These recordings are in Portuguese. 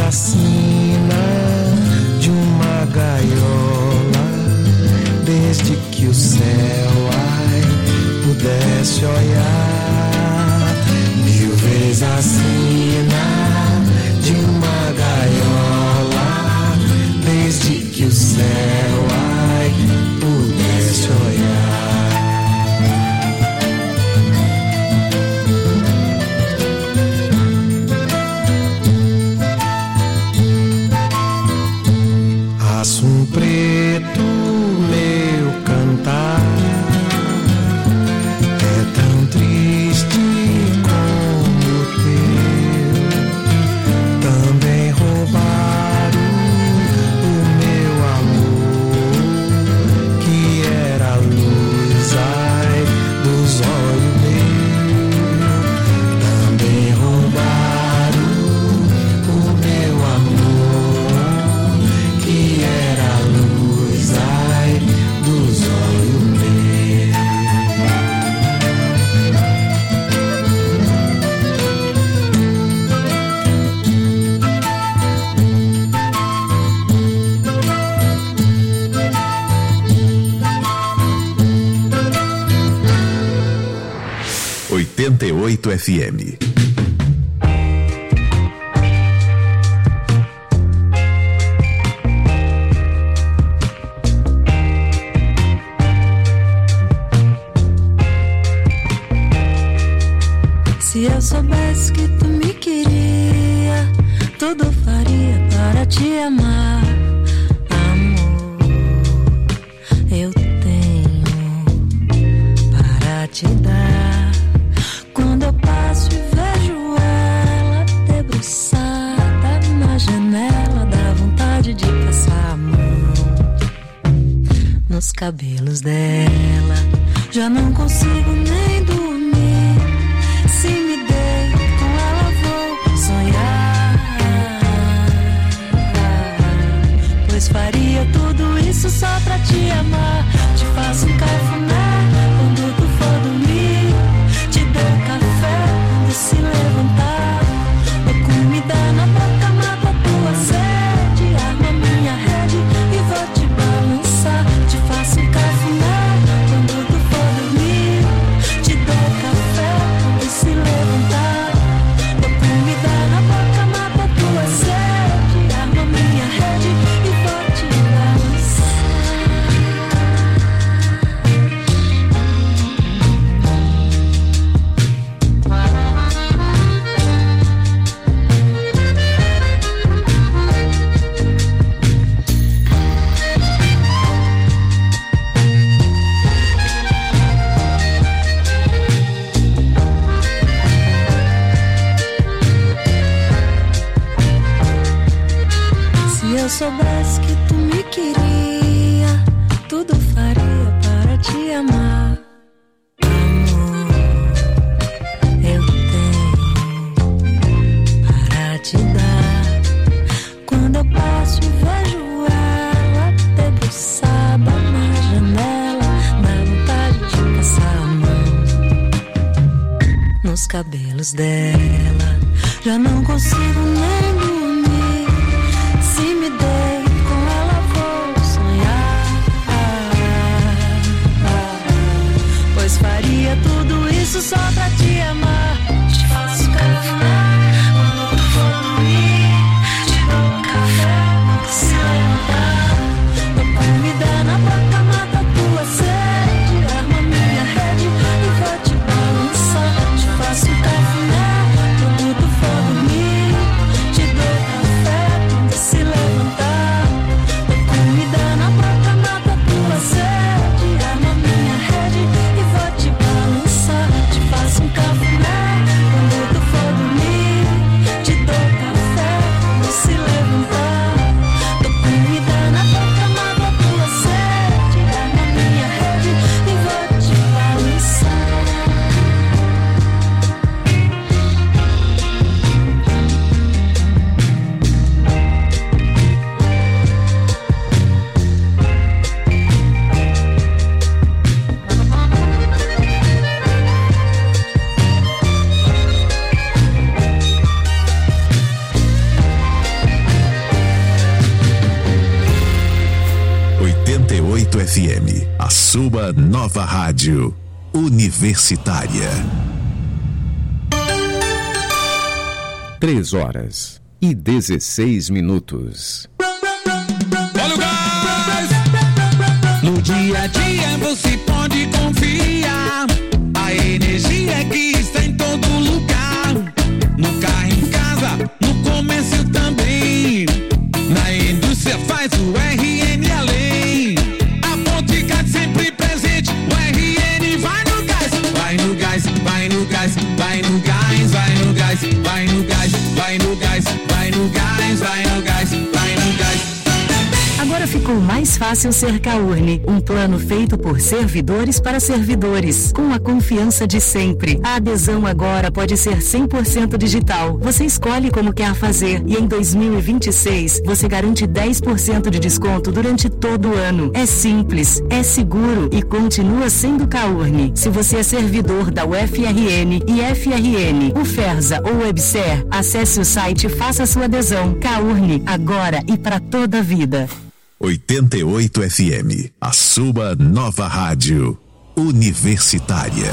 a sina de uma gaiola, desde que o céu pudesse olhar. 1000 vezes a sina de uma gaiola, desde que o céu pudesse olhar. Assum preto, meu cantar é tão triste como o teu. Também roubaram o meu amor, que era a luz, ai, dos olhos meus. Também roubaram o meu amor, que era a luz, ai, dos olhos meus. 88 FM. Se eu soubesse que tu me queria, tudo faria para te amar. Amor, eu tenho para te dar. Quando eu passo e vejo ela debruçada na janela, dá vontade de passar a mão nos cabelos dela. Já não consigo nem dormir. Se me deito com ela vou sonhar, pois faria tudo isso só pra te amar. Te faço um cafuné quando tu for dormir, te dou café quando se levantar, dou comida na boca, mato a tua sede, arma minha rede e vou te balançar. Te faço um cafuné quando tu for dormir, te dou café quando se levantar, dou comida na boca, mato a tua sede, arma minha rede e vou te balançar. Se eu soubesse que tu me queria, tudo faria para te amar. Amor, eu tenho para te dar. Quando eu passo e vejo ela debruçada na janela, dá vontade de passar a mão nos cabelos dela. Já não consigo nem dormir. Se me deito com ela vou sonhar, pois faria tudo isso só pra te amar. Te faço cafuné quando tu for dormir, te dou café quando se levantar, dou comida na boca, mato a tua sede, arma minha rede e vou te balançar. Te faço cafuné quando tu for dormir, te FM, a sua nova rádio universitária. 3h16. Olha o gás! No dia a dia você pode confiar. A energia que está em todo lugar. No carro, em casa, no comércio também. Na indústria faz o RN além. A Ponticard sempre presente. O RN vai no gás. Vai no gás, vai no gás, vai no gás, vai no gás, vai no gás, vai no gás, vai no gás, vai no gás, vai no gás. Agora ficou mais fácil ser Caurne, um plano feito por servidores para servidores, com a confiança de sempre. A adesão agora pode ser 100% digital. Você escolhe como quer fazer e em 2026 você garante 10% de desconto durante todo o ano. É simples, é seguro e continua sendo Caurne. Se você é servidor da UFRN e FRN, UFERSA ou WebSer, acesse o site e faça sua adesão. Caurne, agora e para toda a vida. 88 FM, a sua nova rádio universitária.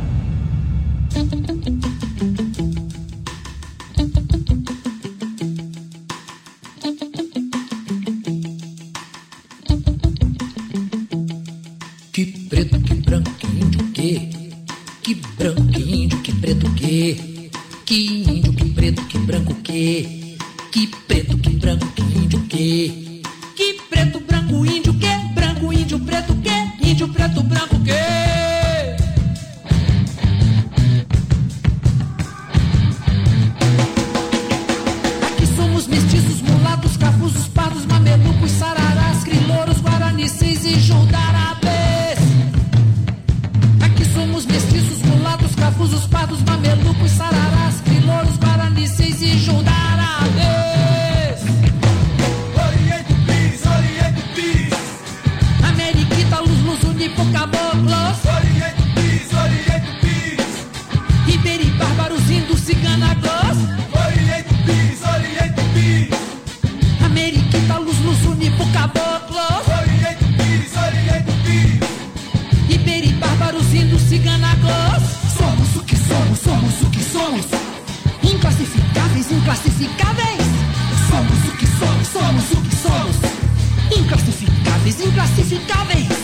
Que preto, que branco, que índio, que branco, que índio, que preto, que índio, que preto, que branco, que preto, que branco, que índio, que preto, branco, índio, que branco, índio, preto, que índio, preto, branco, que. Aqui somos mestiços, mulatos, cafusos, pardos, mamelucos, sararás, crilouros, guaranices e jundarabês. Aqui somos mestiços, mulatos, cafusos, pardos, mamelucos, sararás, crilouros, guaranices e jundarabês. Caboclos, Oriente Bis, Iberi, bárbaros, índios, ciganagos, Oriente Bis, Ameriquita, luz, unipo, caboclos, Oriente Bis, Iberi, bárbaros, índios, ciganagos. Somos o que somos, somos o que somos, inclassificáveis, inclassificáveis. Somos o que somos, somos o que somos, inclassificáveis, inclassificáveis.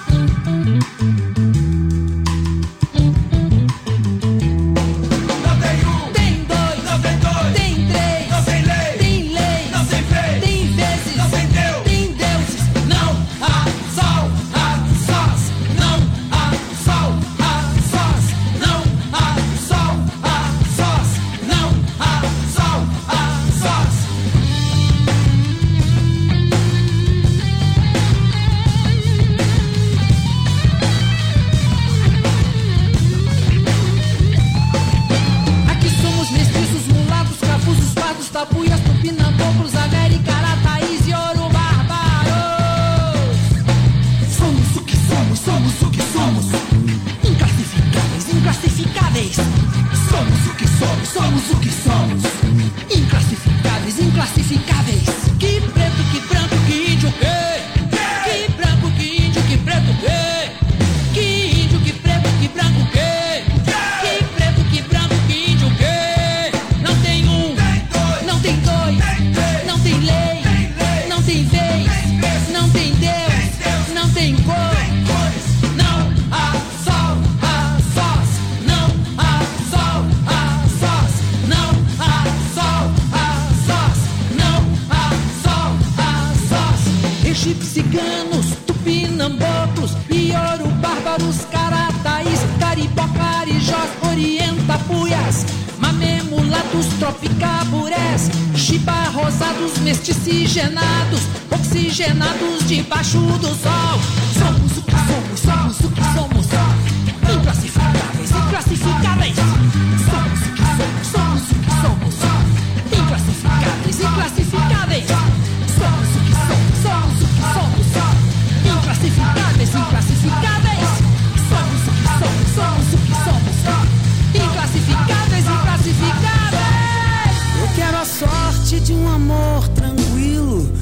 Mesticigenados, oxigenados debaixo do sol. Somos o que somos, somos o que somos, inclassificáveis, inclassificáveis. Somos o que somos, somos o que somos, inclassificáveis, inclassificáveis. Somos o que somos, somos o que somos, inclassificáveis, inclassificáveis. Somos o que somos, somos o que somos, inclassificáveis, inclassificáveis. Eu quero a sorte de um amor tranquilo,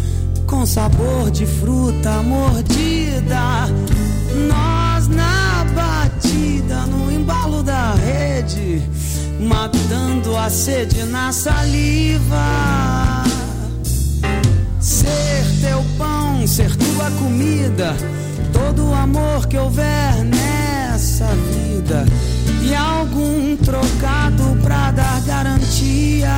com sabor de fruta mordida. Nós na batida, no embalo da rede, matando a sede na saliva. Ser teu pão, ser tua comida, todo o amor que houver nessa vida, e algum trocado pra dar garantia.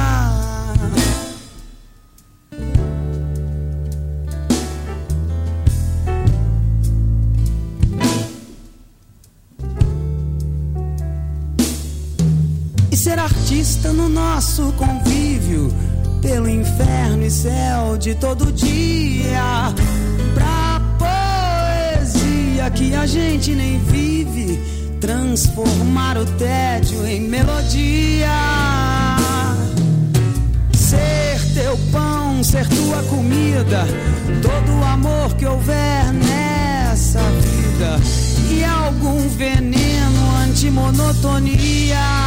E ser artista no nosso convívio, pelo inferno e céu de todo dia, pra poesia que a gente nem vive, transformar o tédio em melodia. Ser teu pão, ser tua comida, todo o amor que houver nessa vida, e algum veneno antimonotonia.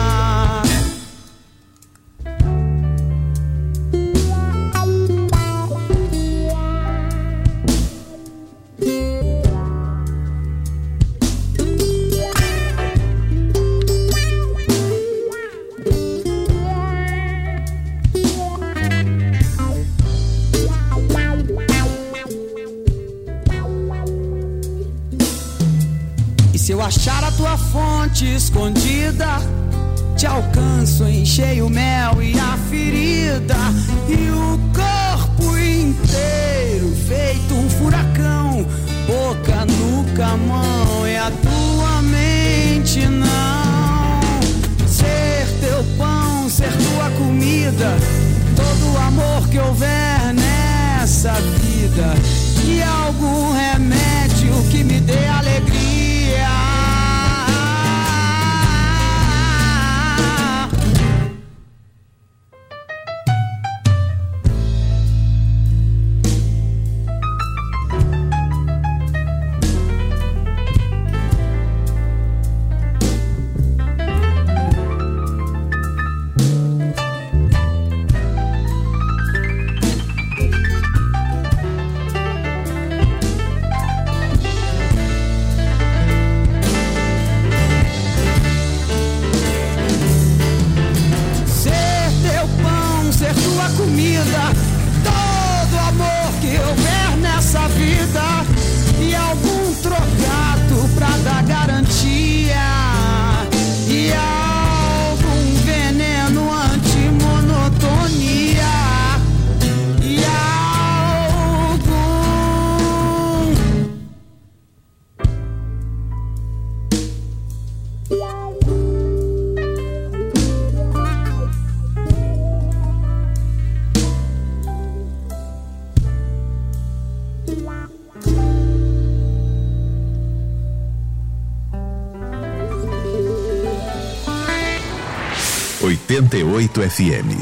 Se eu achar a tua fonte escondida, te alcanço, enchei o mel e a ferida, e o corpo inteiro feito um furacão, boca, nuca, mão, e a tua mente não. Ser teu pão, ser tua comida, todo o amor que houver nessa vida, e algum remédio que me dê alegria. FM.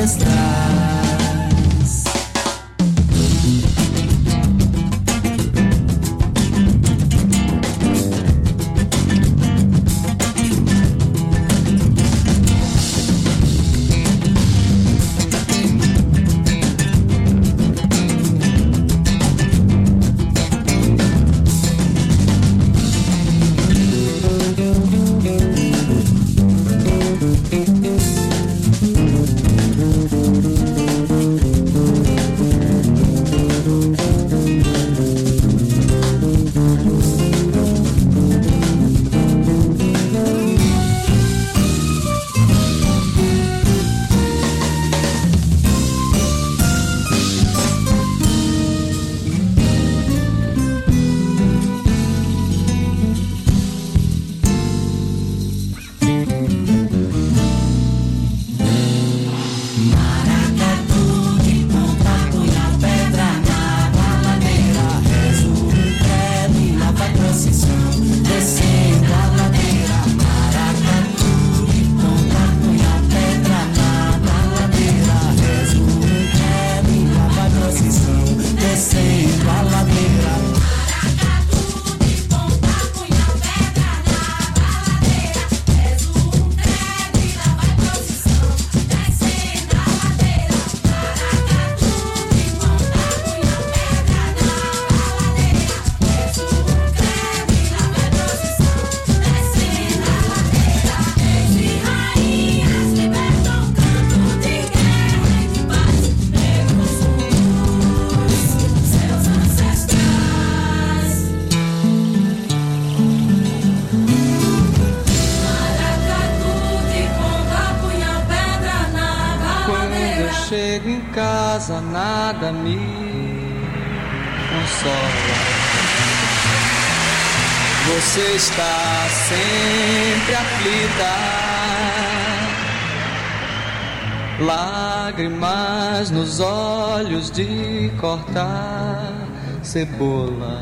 chego em casa, nada me consola. Você está sempre aflita, lágrimas nos olhos de cortar cebola.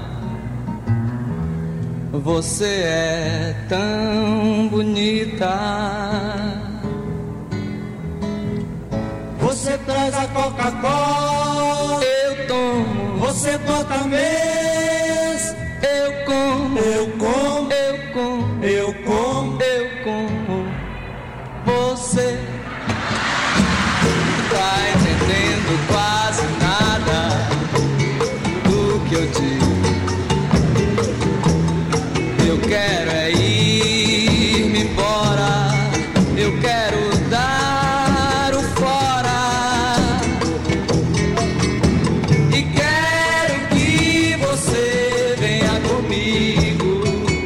Você é tão bonita. Você traz a Coca-Cola, eu tomo. Você bota mês, eu como. Eu como, eu como. Eu como, eu como. Você tá entendendo quase nada do que eu digo. Eu quero é ir-me embora. Eu quero dar o fora. E quero que você venha comigo.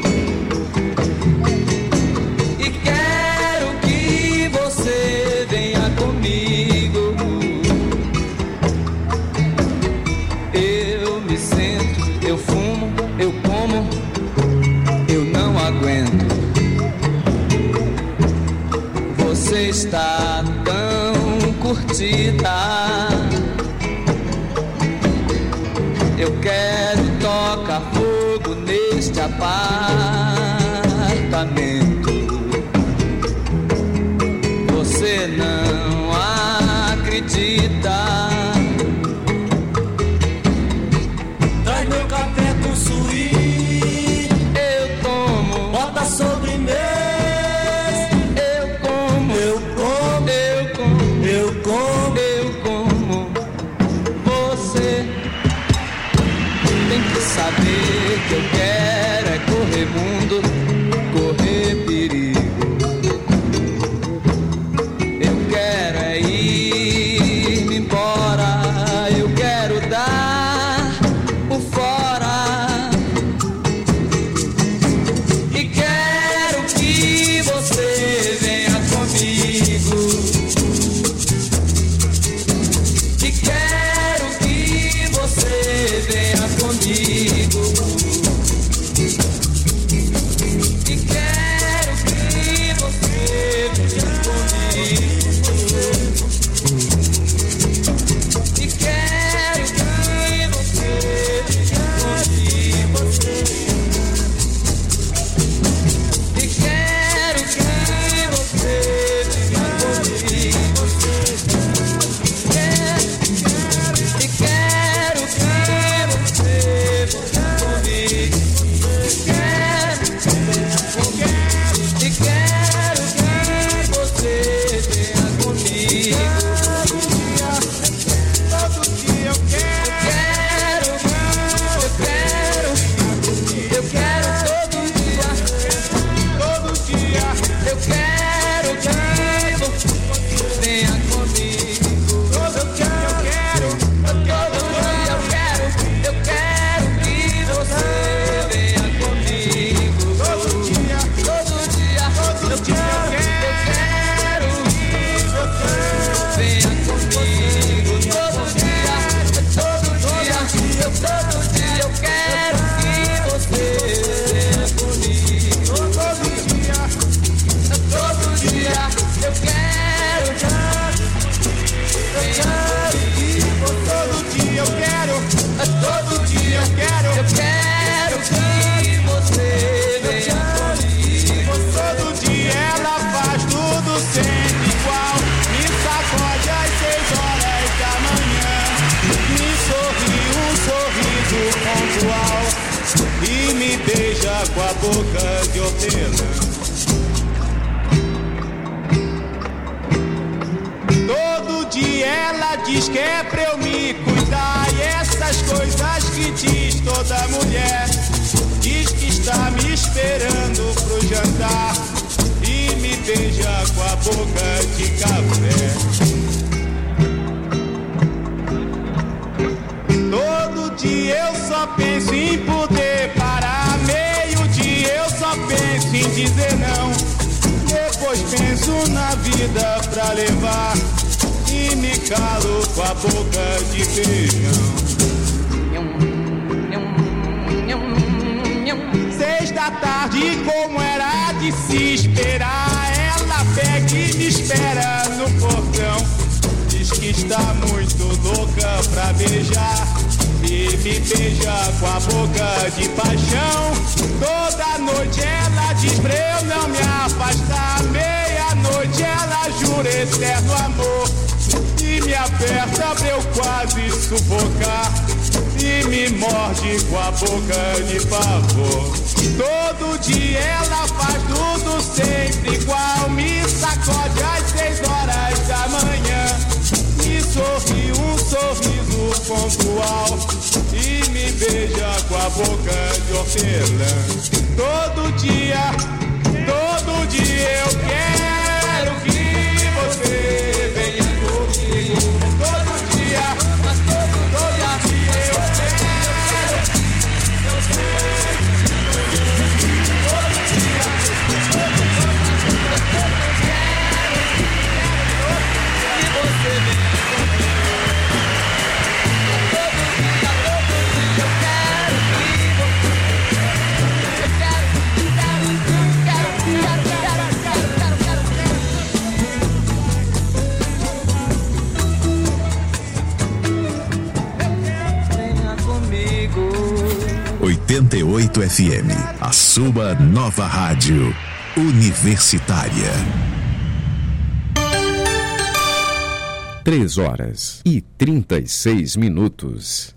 E quero que você venha comigo. Eu me sento, eu fumo, eu como. Eu não aguento. Você está tão curtida. Eu quero tocar fogo neste apartamento. Você não acredita. traz meu café com suíte, bota sobremesa, Eu como, eu como, eu como, eu como. eu como. Você tem que saber que eu quero é correr mundo, correr com a boca de hortelã. Todo dia ela diz que é pra eu me cuidar, e essas coisas que diz toda mulher. Diz que está me esperando pro jantar e me beija com a boca de café. Todo dia eu só penso em poder parar, meio-dia eu só penso em dizer não. Depois penso na vida pra levar e me calo com a boca de feijão. 6 da tarde, como era de se esperar, ela pega e me espera no portão. Diz que está muito louca pra beijar e me beija com a boca de paixão. Toda noite ela diz pra eu não me afastar, meia-noite ela jura eterno amor e me aperta pra eu quase sufocar e me morde com a boca de pavor. Todo dia ela faz tudo sempre igual, me sacode às 6 horas da manhã e sorri um sorriso pontual e me beija com a boca de hortelã. Todo dia eu quero que você venha comigo. Todo dia eu quero que você venha comigo. 88 FM, a sua nova rádio universitária. 3h36.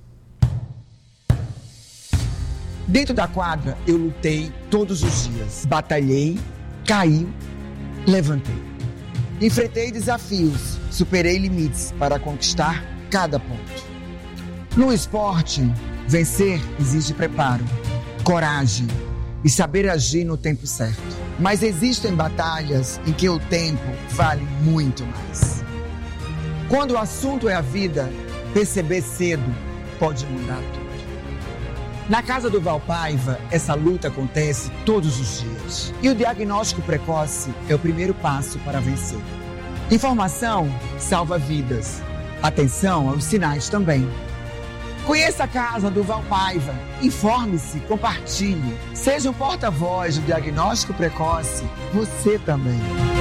Dentro da quadra, eu lutei todos os dias. Batalhei, caí, levantei. Enfrentei desafios, superei limites para conquistar cada ponto. No esporte, vencer exige preparo, coragem e saber agir no tempo certo. Mas existem batalhas em que o tempo vale muito mais. Quando o assunto é a vida, perceber cedo pode mudar tudo. Na casa do Valpaiva, essa luta acontece todos os dias. E o diagnóstico precoce é o primeiro passo para vencer. Informação salva vidas. Atenção aos sinais também. Conheça a casa do Valpaiva. Informe-se, compartilhe. Seja um porta-voz do diagnóstico precoce. Você também.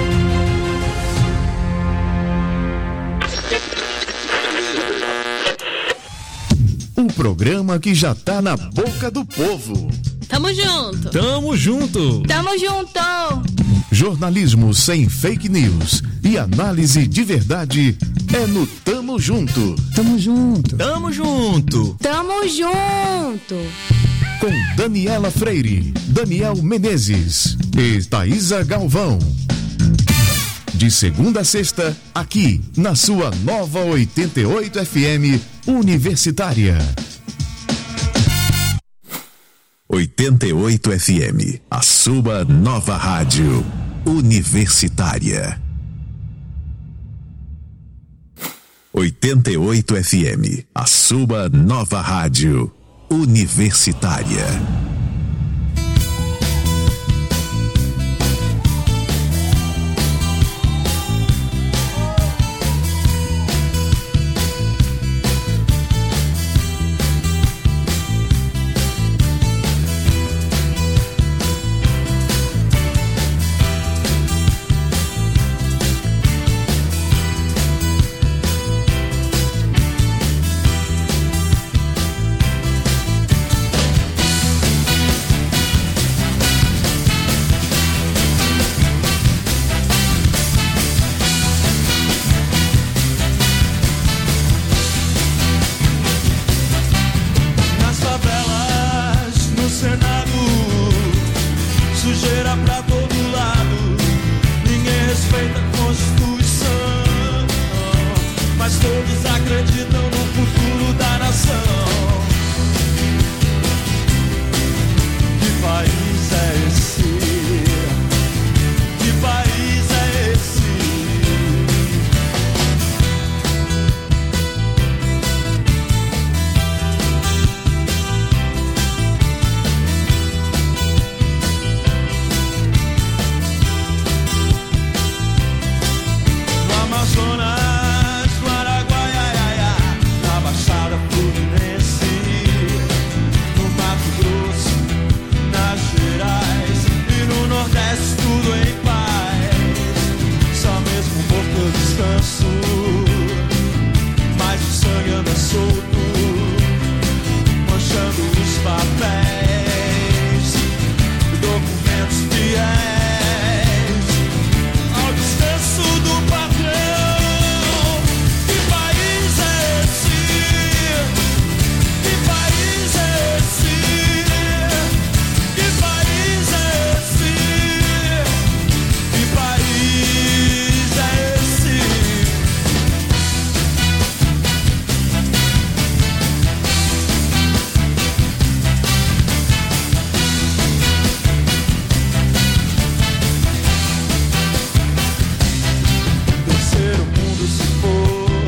Um programa que já tá na boca do povo. Tamo junto. Tamo junto. Tamo junto. Jornalismo sem fake news e análise de verdade é no Tamo Junto. Tamo junto. Tamo junto. Tamo junto. Com Daniela Freire, Daniel Menezes e Thaísa Galvão. De segunda a sexta, aqui na sua nova 88 FM Universitária. 88 FM, a sua nova rádio universitária. 88 FM, a sua nova rádio universitária. acontece tudo em paz. Só mesmo morto eu descanso, mas o sangue anda solto, manchando os papéis, documentos fiéis ao descanso do patrão. Que país é esse? Que país é esse? Que país é esse? Que país é esse? Terceiro mundo se for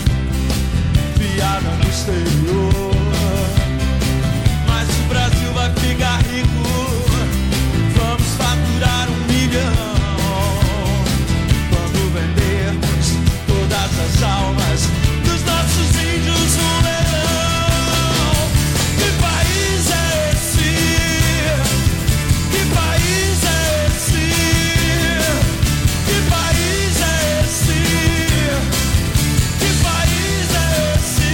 piada no exterior, mas o Brasil vai ficar rico. Vamos faturar 1 milhão quando vendermos todas as almas dos nossos índios no leilão. Que país é esse? Que país é esse? Que país é esse? Que país é esse?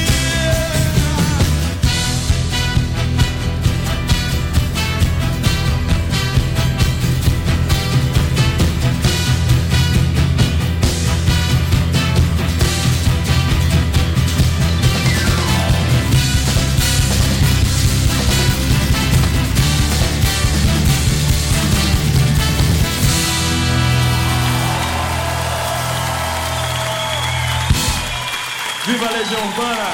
Viva a Legião Urbana!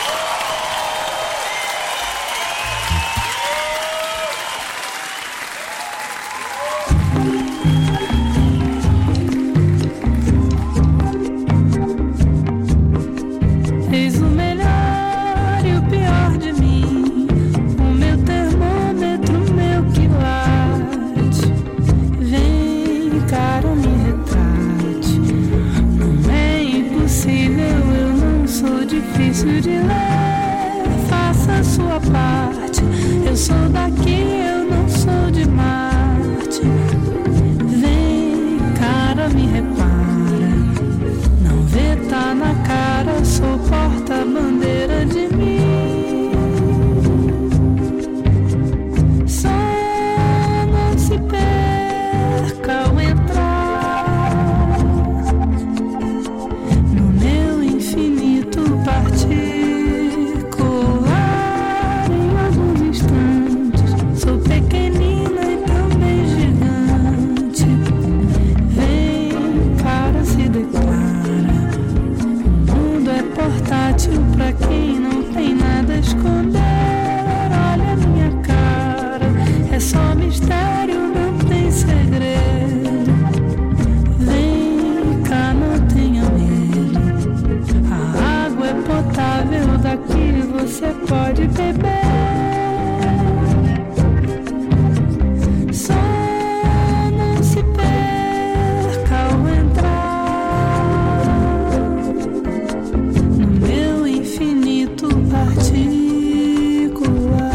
Eis o melhor e o pior de mim, o meu termômetro, o meu quilate. Vem, cara, me retrate. Não é impossível, eu não sou difícil de ler. Faça a sua parte, eu sou daqui, eu não sou de Marte. Vem, cara, me repara. Não vê, tá na cara, sou porta-bandeira de mim. Só não se perca ao entrar no meu infinito particular. Em alguns instantes sou pequenina e também gigante. Vem, cara, se declara. O mundo é portátil pra quem não tem nada a esconder. Olha a minha cara, é só mistério, não tem segredo. Vem cá, não tenha medo. A água é potável, daqui você pode beber. Só não se perca ao entrar no meu infinito particular.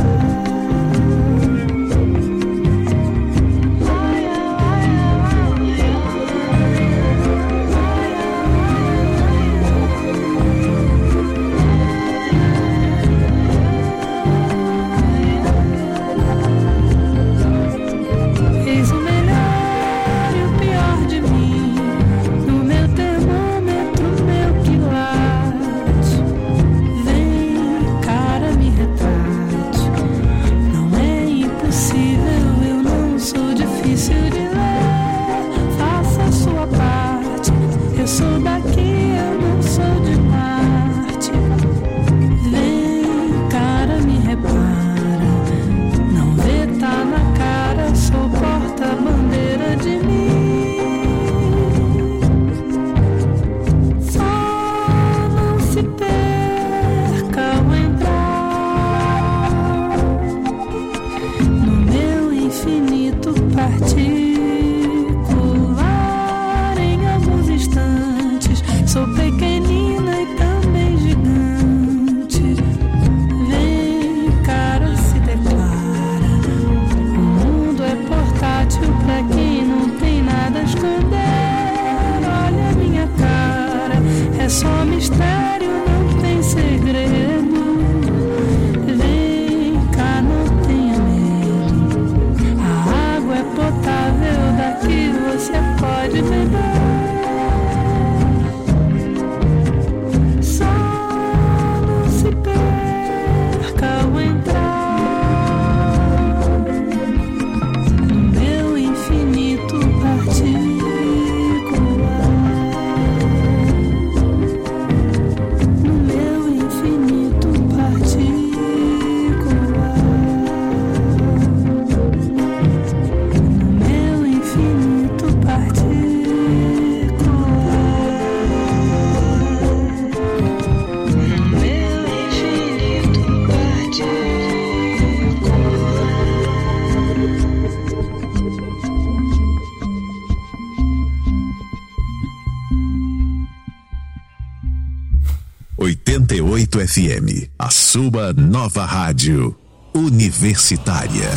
88 FM, a sua nova rádio universitária.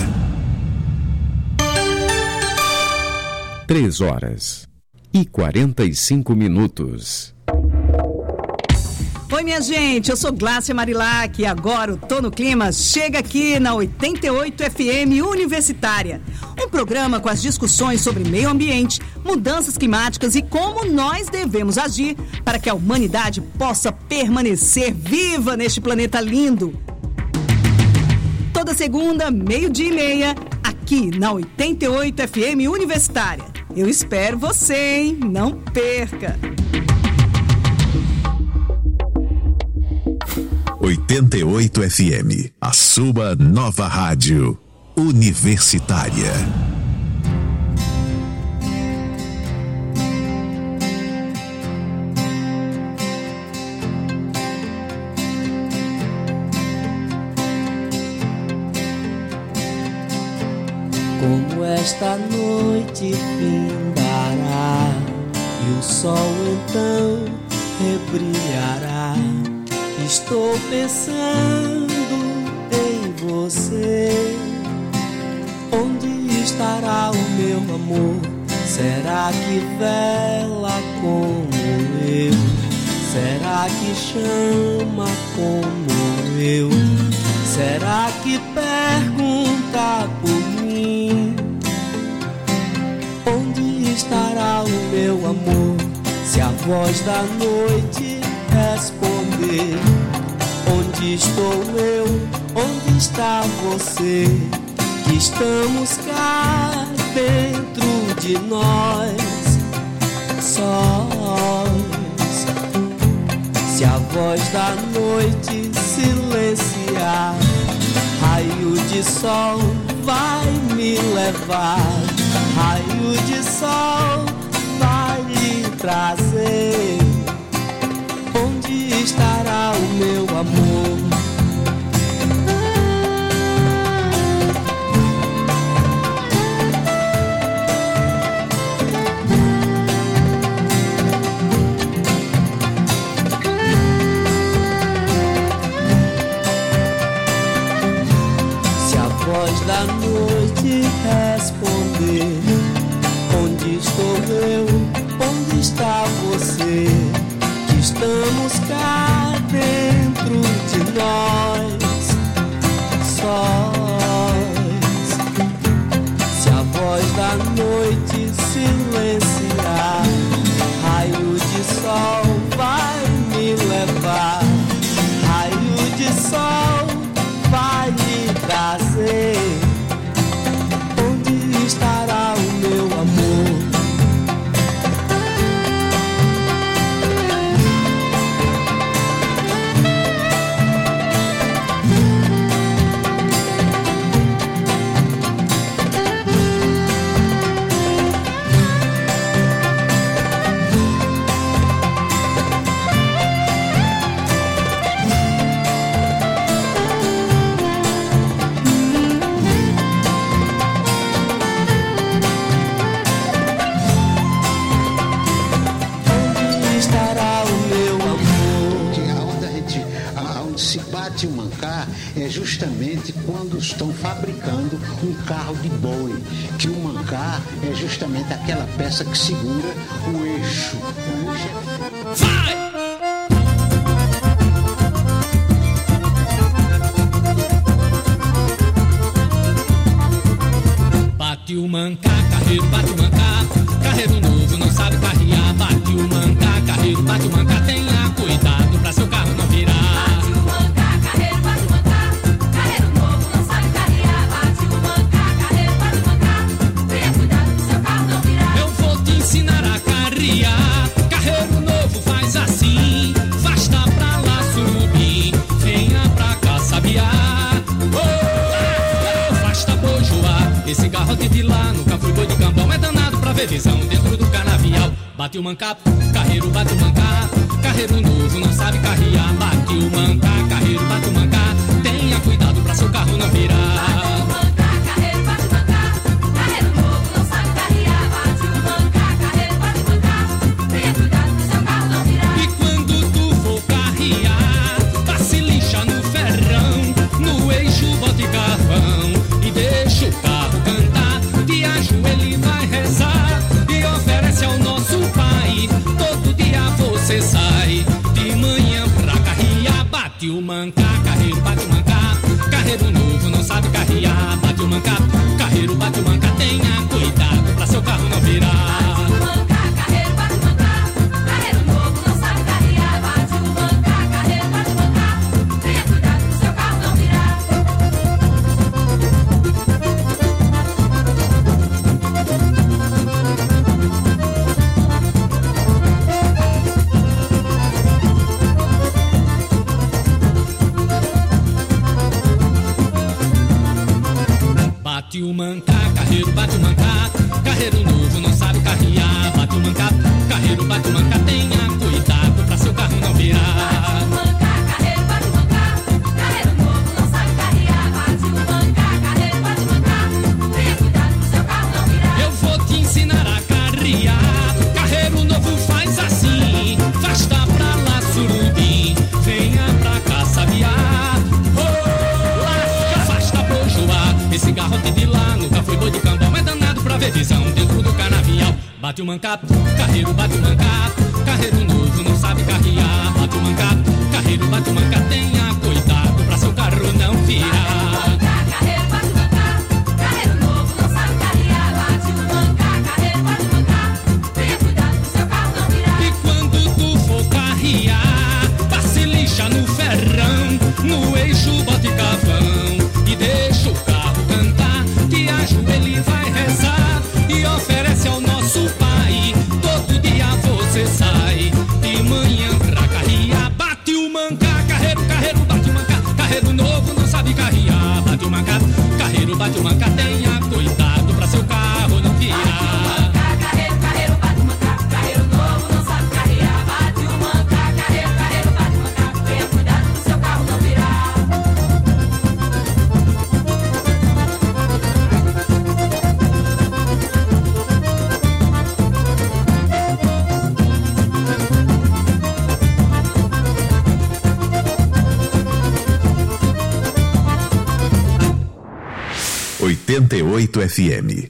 3h45. Oi, minha gente, eu sou Glácia Marilac e agora o Tô no Clima chega aqui na 88 FM Universitária. Um programa com as discussões sobre meio ambiente, mudanças climáticas e como nós devemos agir para que a humanidade possa permanecer viva neste planeta lindo. Toda segunda, 12:30, aqui na 88 FM Universitária. Eu espero você, hein? Não perca! 88 FM, a sua nova rádio universitária. Como esta noite findará e o sol então rebrilhará, estou pensando em você. Onde estará o meu amor? Será que vela como eu? Será que chama como eu? Será que pergunta por mim? Onde estará o meu amor? Se a voz da noite responder, onde estou eu? Onde está você? Que estamos cá dentro de nós, sós. Se a voz da noite silenciar, raio de sol vai me levar, raio de sol vai lhe trazer. Onde estará o meu amor? Se a voz da noite responder, onde estou eu? Onde está você? Estamos cá dentro de nós, sós. Se a voz da noite silenciar, raio de sol vai me levar, raio de sol vai me trazer. Onde estará o meu amor? É justamente quando estão fabricando um carro de boi, que o mancar é justamente aquela peça que segura o eixo. Bate o mancar, carreiro, bate o mancar, carreiro novo não sabe carrear. Bate o mancar, carreiro, bate o mancar, tenha cuidado pra seu carro não virar. Carreiro novo faz assim, afasta pra lá subir, venha pra cá sabiá. Afasta bojoá, esse garrote de lá nunca foi boi de cambão, é danado pra ver visão dentro do canavial. Bate o mancá, carreiro bate o mancá, carreiro novo não sabe carrear. Bate o mancá, carreiro bate o mancá, tenha cuidado pra seu carro não virar. bate o mancato, carreiro bate o mancato, carreiro novo não sabe carrear, bate o mancato, carreiro bate o mancato, tenha cuidado pra seu carro não virar. Carreiro bate o mancato, carreiro novo não sabe carrear, bate o mancato, carreiro bate o mancato, tenha cuidado pro seu carro não virar. E quando tu for carrear, passe lixa no ferrão, no eixo bote cavão e deixa o carro cantar, que ajoelha vai rezar e oferece ao nosso pai. Todo dia você sai de manhã pra carrear, bate o mancato, carreiro, carreiro bate o mancato, carreiro novo não sabe carrear, bate o mancato, carreiro bate o mancato, tenha cuidado pra seu carro não virar. Carreiro, carreiro bate o mancato, carreiro novo não sabe carrear, bate o mancato, carreiro, carreiro bate o mancato, tenha cuidado pro seu carro não virar. 88 FM.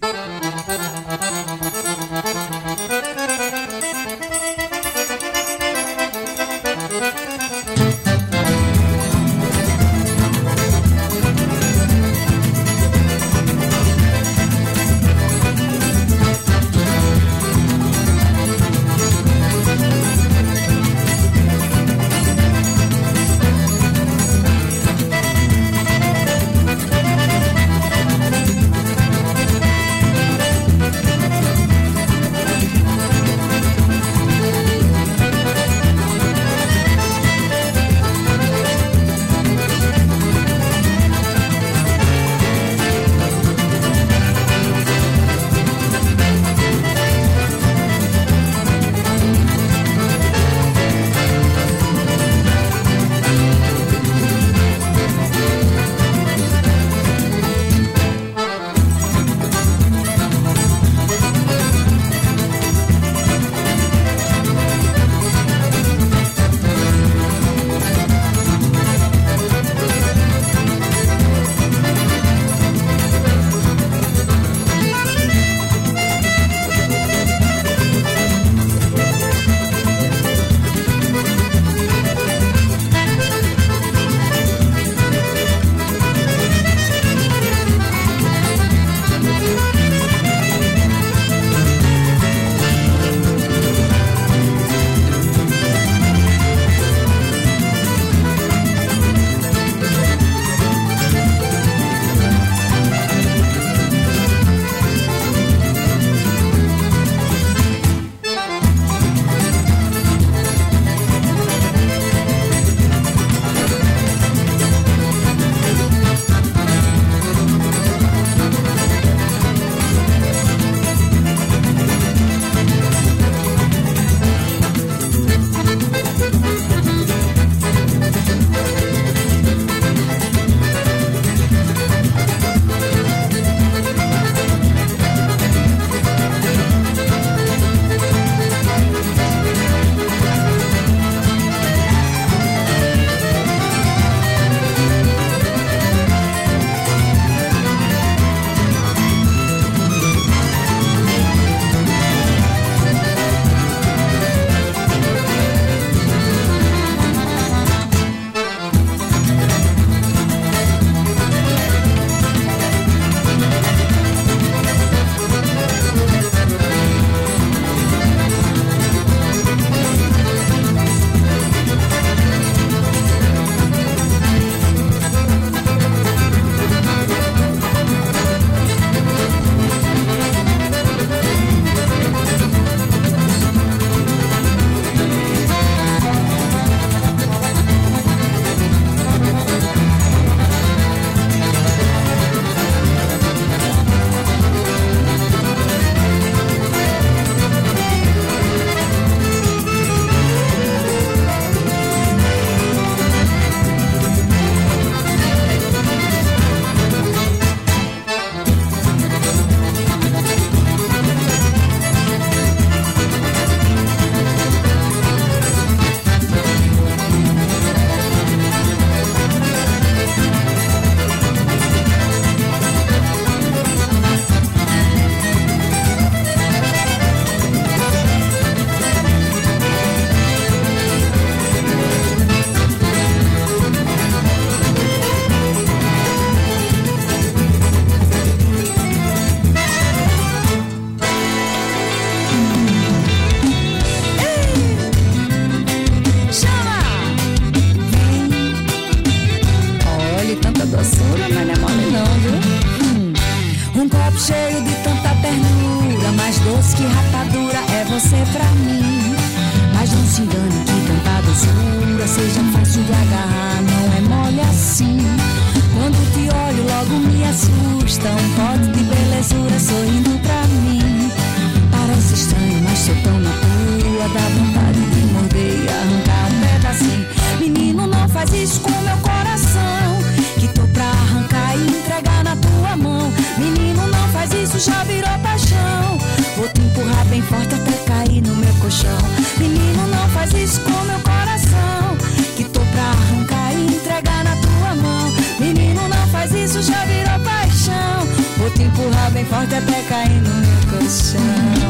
que rapadura é você pra mim. Mas não se engane que tanta doçura seja fácil de agarrar, não é mole assim. Quando te olho logo me assusta, um pote de belezura sorrindo pra mim. Parece estranho, mas sou tão na tua, dá vontade de morder e arrancar um pedacinho. Menino, não faz isso com meu coração, que tô pra arrancar e entregar na tua mão. Menino, não faz isso, já virou paixão. Vou te empurrar bem forte até cair no meu colchão. Menino, não faz isso com meu coração, que tô pra arrancar e entregar na tua mão. Menino, não faz isso, já virou paixão. Vou te empurrar bem forte até cair no meu colchão.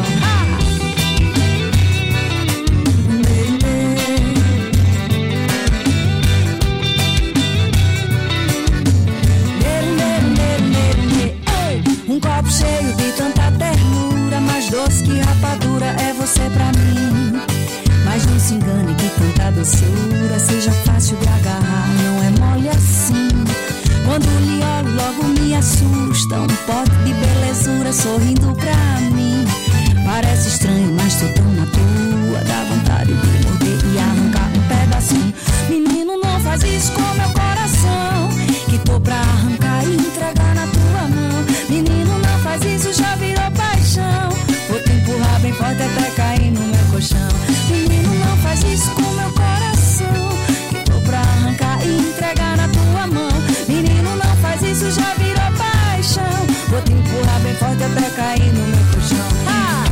Um copo cheio de tanta ternura, mais doce que rapadura é você pra mim. Mas não se engane que tanta doçura seja fácil de agarrar, não é mole assim. Quando lhe olho logo me assusta, um pote de belezura sorrindo pra mim. Parece estranho, mas tô tão na tua, dá vontade de morder e arrancar um pedacinho. Menino, não faz isso com meu coração, que tô pra arrancar e entregar na tua mão. Menino, não faz isso, já virou paixão. Vou te empurrar bem forte até cair no meu colchão. Menino, não faz isso com meu coração, que tô pra arrancar e entregar na tua mão. Menino, não faz isso, já virou paixão. Vou te empurrar bem forte até cair no meu colchão. Ah!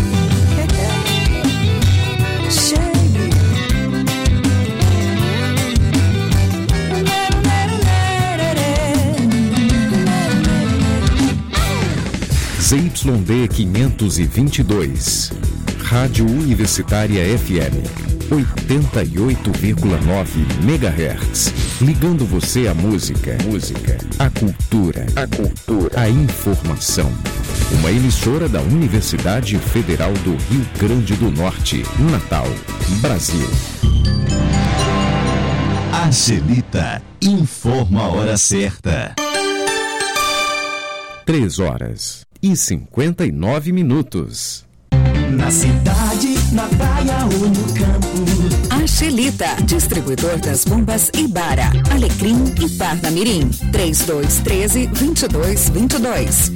Chegue. ZYD 522, Rádio Universitária FM, 88,9 MHz, ligando você à música, à cultura, à informação. Uma emissora da Universidade Federal do Rio Grande do Norte, Natal, Brasil. Angelita informa a hora certa. 3h59. Na cidade, na praia ou no campo. Angelita, distribuidor das bombas Ibara, Alecrim e Parnamirim. 3213-2222.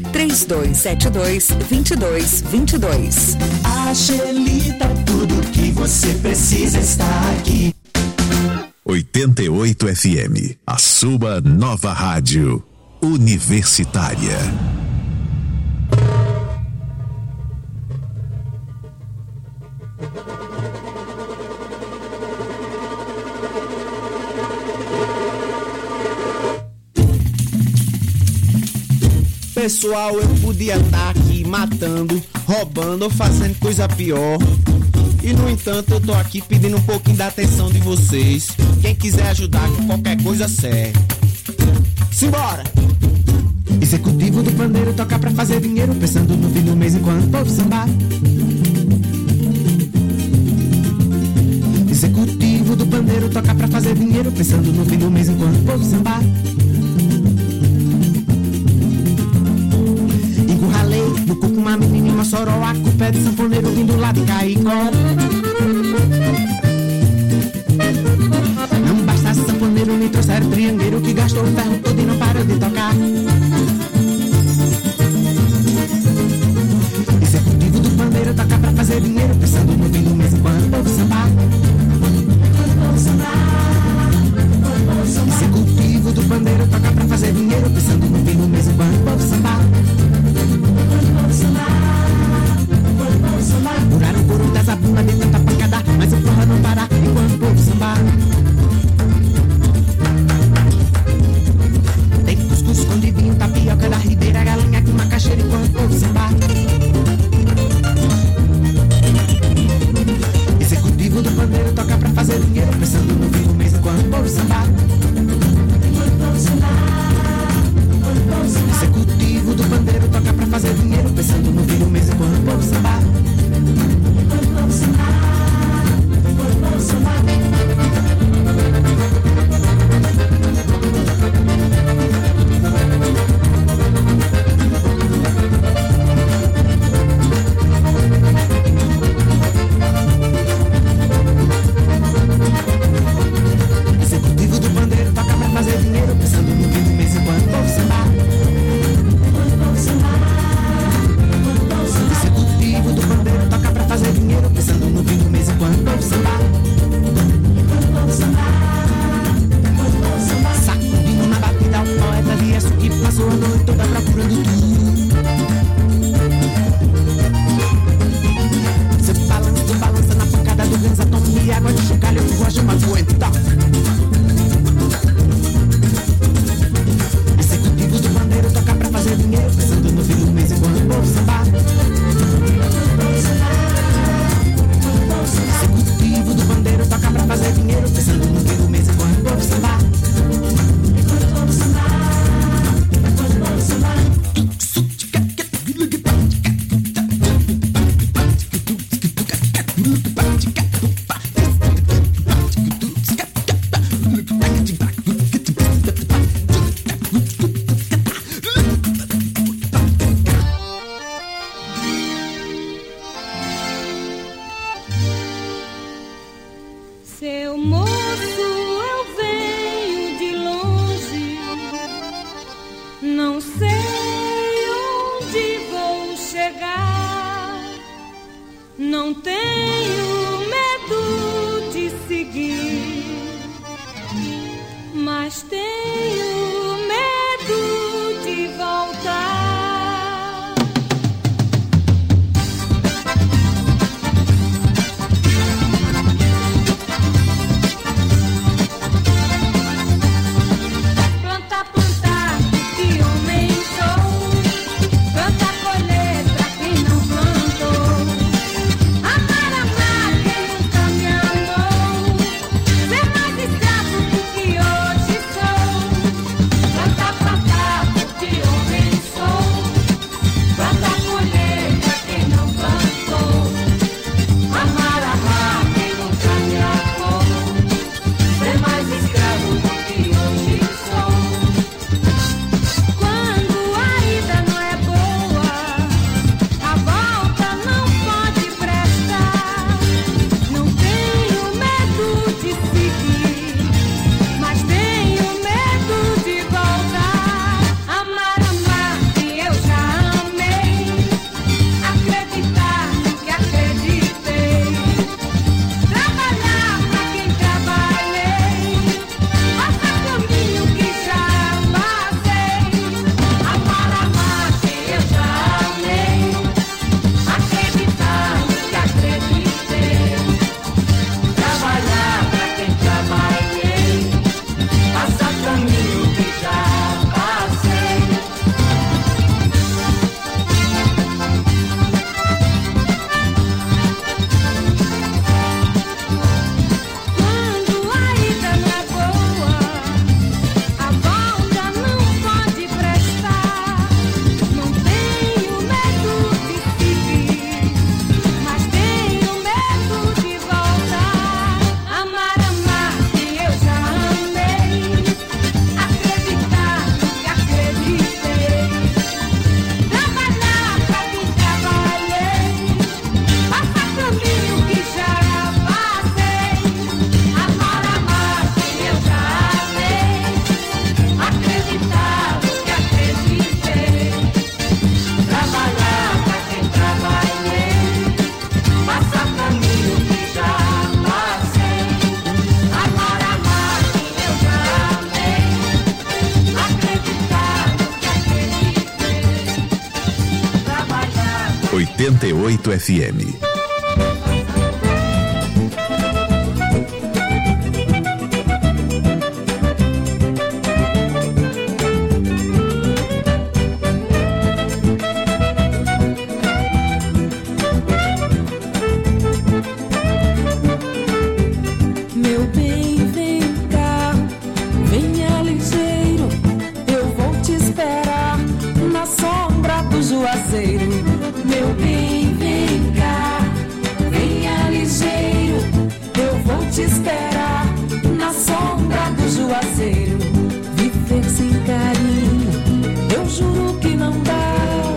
3272-2222. Angelita, tudo que você precisa está aqui. 88 FM, a sua nova rádio universitária. Pessoal, eu podia estar aqui matando, roubando ou fazendo coisa pior. E no entanto eu tô aqui pedindo um pouquinho da atenção de vocês. Quem quiser ajudar com qualquer coisa serve. Simbora! Executivo do pandeiro toca pra fazer dinheiro, pensando no fim do mês enquanto o povo sambar. Executivo do pandeiro toca pra fazer dinheiro, pensando no fim do mês enquanto o povo sambar. Encurralei no coco uma menina em Mossoró, a culpa é de sanfoneiro vindo lá de Caicó. Não basta sanfoneiro, me trouxeram triangueiro que gastou o ferro todo e não parou de tocar. Executivo do pandeiro toca pra fazer dinheiro, pensando no fim do mês enquanto o povo sambar. Executivo do pandeiro toca pra fazer dinheiro, pensando no fim do mês enquanto o povo sambar. Buraram o couro das abundas de tanta pancada, mas o porra não para enquanto o povo sambar. Tem cuscuz escondidinho, tapioca da ribeira, galinha com macaxeira enquanto o povo sambar. Não tenho medo de seguir, mas tenho medo de voltar. Plantar, plantar, que homem sou. Plantar, colher pra quem não plantou. Amar, amar quem nunca me amou. Ser mais escravo do que hoje sou. Plantar, plantar, que homem sou. Plantar, colher pra quem não plantou. Amar, amar quem nunca me amou. Ser mais escravo do que hoje sou. Quando a ida não é boa, a volta não pode prestar. Não tenho medo de seguir, mas tenho medo de voltar. Amar, amar que eu já amei. Acreditar no que acreditei. Trabalhar pra quem trabalhei. Passar caminho que já passei. Amar, amar que eu já amei. Acreditar no que acreditei. Trabalhar pra quem trabalhei. Passar caminho que já passei. Quando a ida não é boa, a volta não pode prestar. Não tenho medo de seguir, mas tenho medo de voltar. Amar, amar que eu já amei. Acreditar no que acreditei. Trabalhar pra quem trabalhei. Passar caminho que já passei. Amar, amar que eu já amei. Acreditar no que acreditei. Trabalhar pra quem trabalhei. Passar caminho que já passei. Amar, amar que eu já amei. Acreditar no que acreditei. Trabalhar. 88 FM. Meu bem, vem cá, venha ligeiro, eu vou te esperar na sombra do juazeiro. Meu bem, vem cá, venha ligeiro, eu vou te esperar na sombra do juazeiro. Viver sem carinho, eu juro que não dá.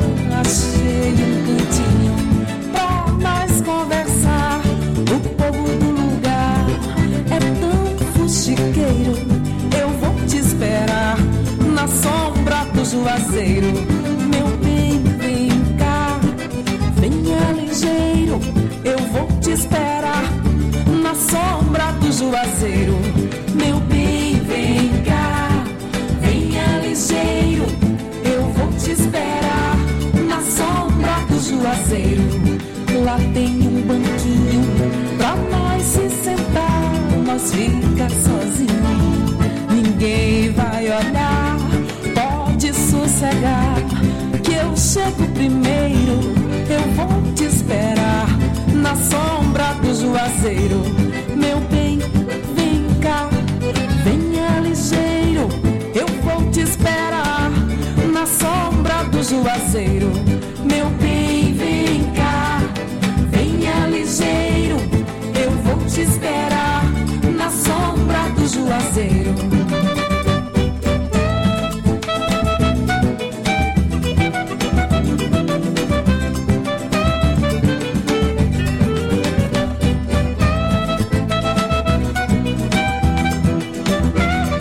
Achei um cantinho pra nós conversar. O povo do lugar é tão fuxiqueiro. Eu vou te esperar na sombra do juazeiro. Meu bem, vem cá, venha ligeiro, eu vou te esperar na sombra do juazeiro. Meu bem, vem cá, venha ligeiro, eu vou te esperar na sombra do juazeiro. Lá tem um banquinho pra nós se sentar, nós fica sozinho, ninguém vai olhar, pode sossegar, que eu chego primeiro, eu vou te esperar na sombra do juazeiro. Meu bem, vem cá, venha ligeiro, eu vou te esperar na sombra do juazeiro. Meu bem, vem cá, venha ligeiro, eu vou te esperar na sombra do juazeiro.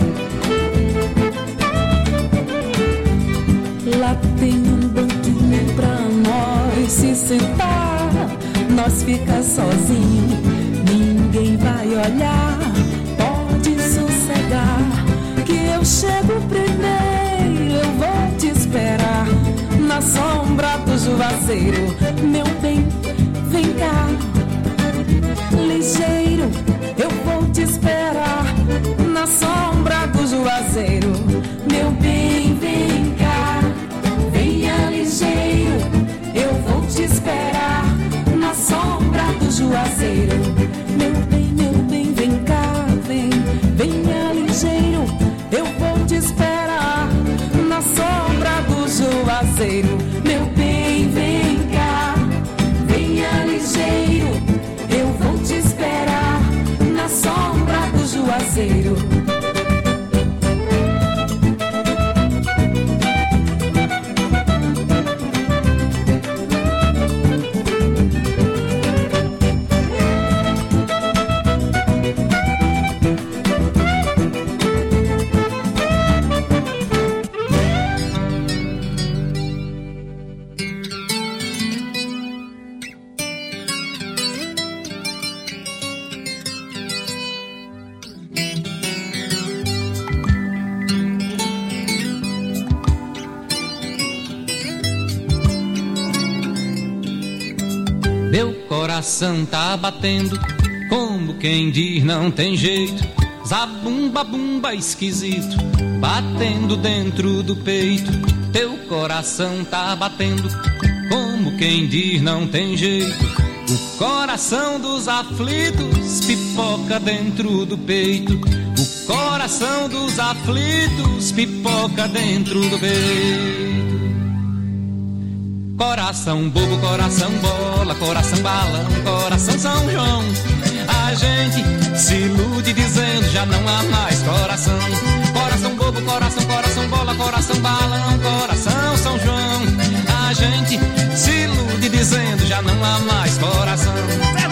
Lá tem um banquinho fica sozinho, ninguém vai olhar. Pode sossegar, que eu chego primeiro, eu vou te esperar na sombra do juazeiro. Meu bem, vem cá, ligeiro, eu vou te esperar na sombra do juazeiro. Meu bem, vem cá, venha ligeiro, eu vou te esperar na sombra do juazeiro. Meu bem, vem cá, venha ligeiro, eu vou te esperar na sombra do juazeiro. Meu bem, vem cá, venha ligeiro, eu vou te esperar na sombra do juazeiro. Meu coração tá batendo, como quem diz não tem jeito. Zabumba, bumba esquisito, batendo dentro do peito. Teu coração tá batendo, como quem diz não tem jeito. O coração dos aflitos pipoca dentro do peito. O coração dos aflitos pipoca dentro do peito. Coração bobo, coração bola, coração balão, coração São João. A gente se ilude dizendo já não há mais coração. Coração bobo, coração bola, coração balão, coração São João. A gente se ilude dizendo já não há mais coração.